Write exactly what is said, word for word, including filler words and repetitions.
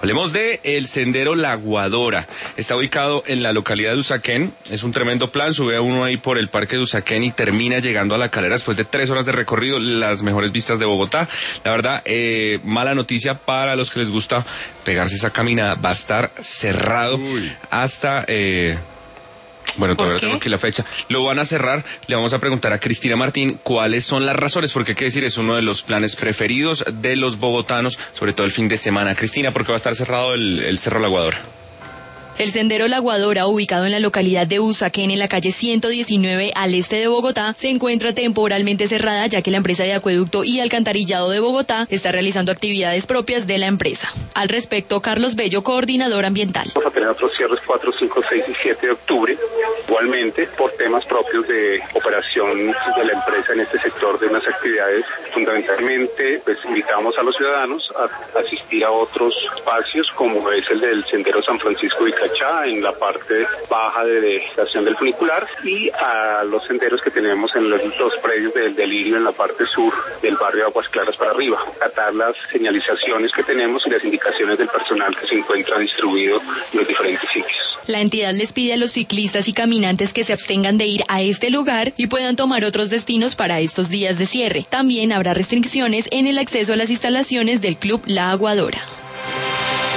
Hablemos de el Sendero La Aguadora. Está ubicado en la localidad de Usaquén. Es un tremendo plan. Sube a uno ahí por el parque de Usaquén y termina llegando a La Calera después de tres horas de recorrido. Las mejores vistas de Bogotá. La verdad, eh, mala noticia para los que les gusta pegarse esa caminada. Va a estar cerrado Uy. hasta... Eh, Bueno, todavía tengo aquí la fecha. Lo van a cerrar. Le vamos a preguntar a Cristina Martín cuáles son las razones, porque hay que decir, es uno de los planes preferidos de los bogotanos, sobre todo el fin de semana. Cristina, ¿por qué va a estar cerrado el, el Cerro La Aguadora? El Sendero La Aguadora, ubicado en la localidad de Usaquén, en la calle ciento diecinueve al este de Bogotá, se encuentra temporalmente cerrada ya que la empresa de acueducto y alcantarillado de Bogotá está realizando actividades propias de la empresa. Al respecto, Carlos Bello, coordinador ambiental. Vamos a tener otros cierres cuatro, cinco, seis y siete de octubre, igualmente por temas propios de operación de la empresa en este sector de unas actividades. Fundamentalmente, pues invitamos a los ciudadanos a asistir a otros espacios como es el del Sendero San Francisco de Cachá, en la parte baja de, de estación del funicular, y a los senderos que tenemos en los dos predios del Delirio en la parte sur del barrio Aguas Claras para arriba. Acatar las señalizaciones que tenemos y las indicaciones del personal que se encuentra distribuido en los diferentes sitios. La entidad les pide a los ciclistas y caminantes que se abstengan de ir a este lugar y puedan tomar otros destinos para estos días de cierre. También habrá restricciones en el acceso a las instalaciones del Club La Aguadora.